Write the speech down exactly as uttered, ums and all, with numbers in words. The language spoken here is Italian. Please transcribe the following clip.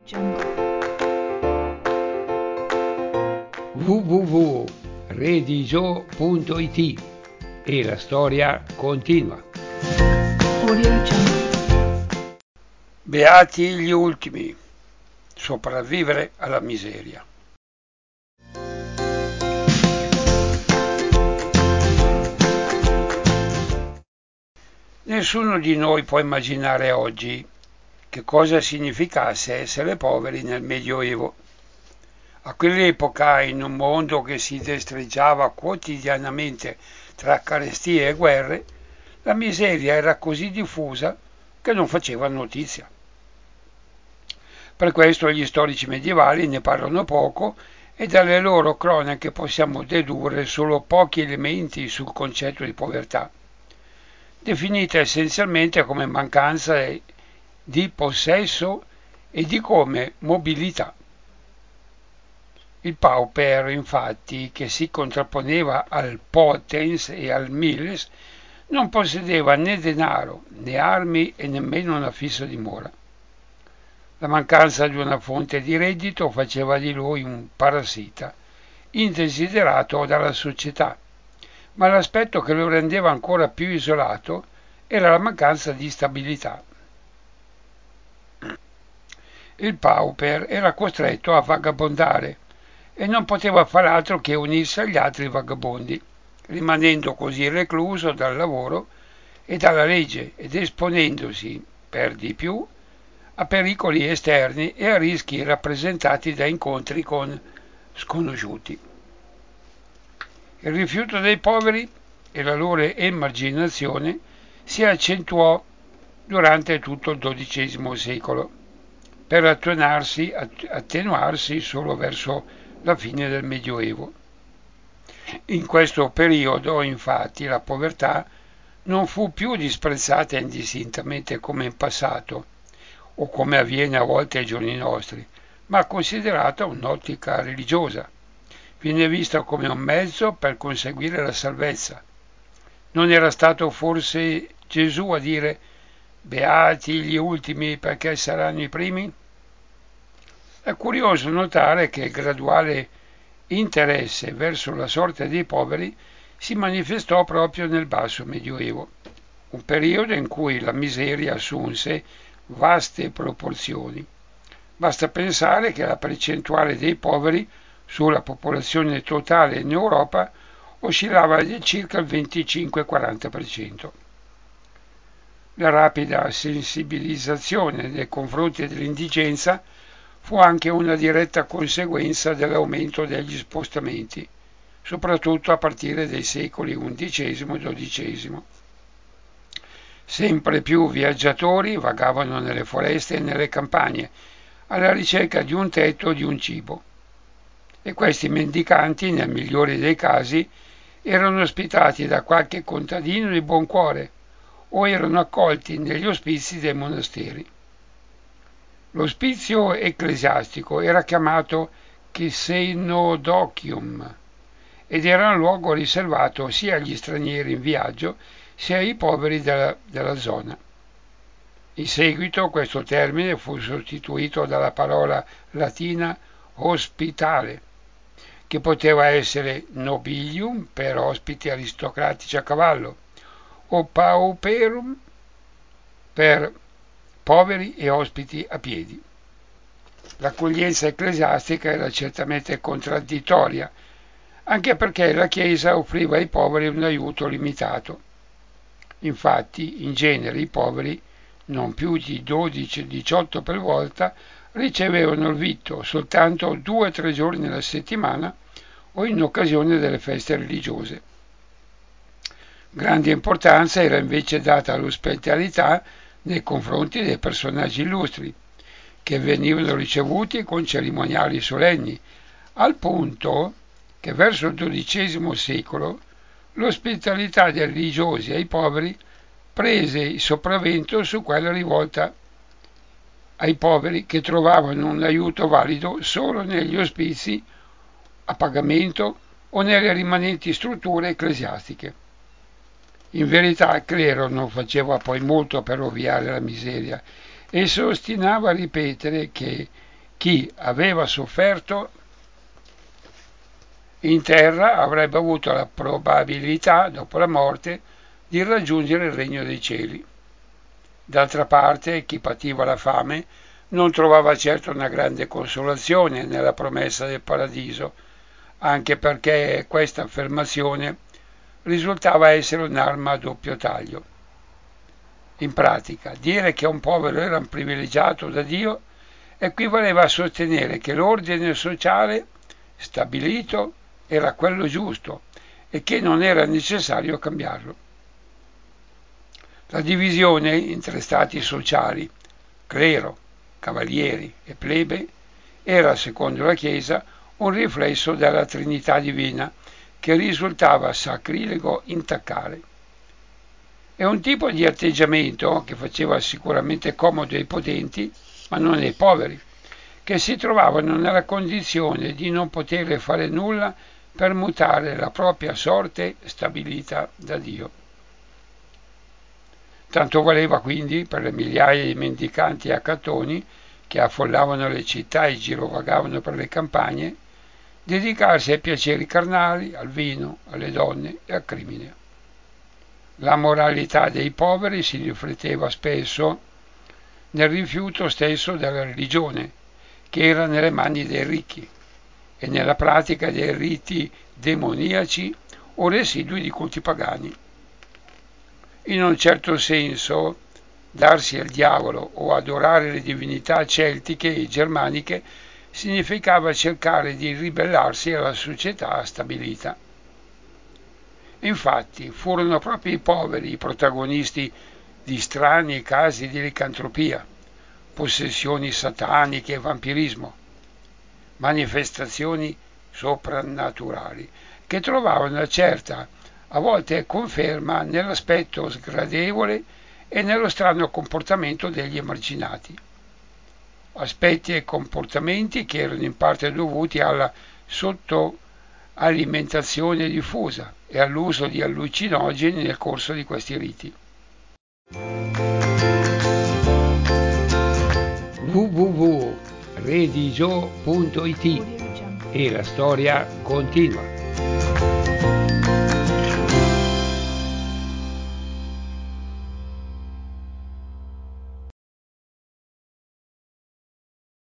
w w w punto redigio punto i t e la storia continua. Beati gli ultimi, sopravvivere alla miseria. Nessuno di noi può immaginare oggi che cosa significasse essere poveri nel Medioevo. A quell'epoca, in un mondo che si destreggiava quotidianamente tra carestie e guerre, la miseria era così diffusa che non faceva notizia. Per questo gli storici medievali ne parlano poco e dalle loro cronache possiamo dedurre solo pochi elementi sul concetto di povertà, definita essenzialmente come mancanza di possesso e di come mobilità. Il pauper, infatti, che si contrapponeva al potens e al miles, non possedeva né denaro, né armi e nemmeno una fissa dimora. La mancanza di una fonte di reddito faceva di lui un parassita, indesiderato dalla società, ma l'aspetto che lo rendeva ancora più isolato era la mancanza di stabilità. Il pauper era costretto a vagabondare e non poteva far altro che unirsi agli altri vagabondi, rimanendo così recluso dal lavoro e dalla legge ed esponendosi, per di più, a pericoli esterni e a rischi rappresentati da incontri con sconosciuti. Il rifiuto dei poveri e la loro emarginazione si accentuò durante tutto il dodicesimo secolo, per attenuarsi, attenuarsi solo verso la fine del Medioevo. In questo periodo, infatti, la povertà non fu più disprezzata indistintamente come in passato, o come avviene a volte ai giorni nostri, ma considerata un'ottica religiosa. Viene vista come un mezzo per conseguire la salvezza. Non era stato forse Gesù a dire «Beati gli ultimi perché saranno i primi»? È curioso notare che il graduale interesse verso la sorte dei poveri si manifestò proprio nel basso Medioevo, un periodo in cui la miseria assunse vaste proporzioni. Basta pensare che la percentuale dei poveri sulla popolazione totale in Europa oscillava di circa il venticinque quaranta per cento. La rapida sensibilizzazione nei confronti dell'indigenza fu anche una diretta conseguenza dell'aumento degli spostamenti, soprattutto a partire dai secoli undicesimo e dodicesimo. Sempre più viaggiatori vagavano nelle foreste e nelle campagne, alla ricerca di un tetto e di un cibo. E questi mendicanti, nel migliore dei casi, erano ospitati da qualche contadino di buon cuore o erano accolti negli ospizi dei monasteri. L'ospizio ecclesiastico era chiamato Xenodocium ed era un luogo riservato sia agli stranieri in viaggio sia ai poveri della, della zona. In seguito questo termine fu sostituito dalla parola latina hospitale, che poteva essere nobilium per ospiti aristocratici a cavallo o pauperum per poveri e ospiti a piedi. L'accoglienza ecclesiastica era certamente contraddittoria, anche perché la Chiesa offriva ai poveri un aiuto limitato. Infatti, in genere i poveri, non più di dodici diciotto per volta, ricevevano il vitto soltanto due o tre giorni alla settimana o in occasione delle feste religiose. Grande importanza era invece data all'ospitalità nei confronti dei personaggi illustri, che venivano ricevuti con cerimoniali solenni, al punto che verso il dodicesimo secolo l'ospitalità dei religiosi ai poveri prese il sopravvento su quella rivolta ai poveri, che trovavano un aiuto valido solo negli ospizi a pagamento o nelle rimanenti strutture ecclesiastiche. In verità il clero non faceva poi molto per ovviare alla miseria e si ostinava a ripetere che Chi aveva sofferto in terra avrebbe avuto la probabilità, dopo la morte, di raggiungere il regno dei cieli. D'altra parte, chi pativa la fame non trovava certo una grande consolazione nella promessa del paradiso, anche perché questa affermazione risultava essere un'arma a doppio taglio. In pratica, dire che un povero era un privilegiato da Dio equivaleva a sostenere che l'ordine sociale stabilito era quello giusto e che non era necessario cambiarlo. La divisione in tre stati sociali, clero, cavalieri e plebe, era, secondo la Chiesa, un riflesso della Trinità divina che risultava sacrilego intaccare. È un tipo di atteggiamento che faceva sicuramente comodo ai potenti, ma non ai poveri, che si trovavano nella condizione di non poter fare nulla per mutare la propria sorte stabilita da Dio. Tanto valeva quindi per le migliaia di mendicanti e accattoni che affollavano le città e girovagavano per le campagne, dedicarsi ai piaceri carnali, al vino, alle donne e al crimine. La moralità dei poveri si rifletteva spesso nel rifiuto stesso della religione, che era nelle mani dei ricchi, e nella pratica dei riti demoniaci o residui di culti pagani. In un certo senso, darsi al diavolo o adorare le divinità celtiche e germaniche significava cercare di ribellarsi alla società stabilita. Infatti, furono proprio i poveri i protagonisti di strani casi di licantropia, possessioni sataniche e vampirismo, manifestazioni soprannaturali, che trovavano una certa, a volte conferma, nell'aspetto sgradevole e nello strano comportamento degli emarginati. Aspetti e comportamenti che erano in parte dovuti alla sottoalimentazione diffusa e all'uso di allucinogeni nel corso di questi riti. w w w punto redigio punto it E la storia continua.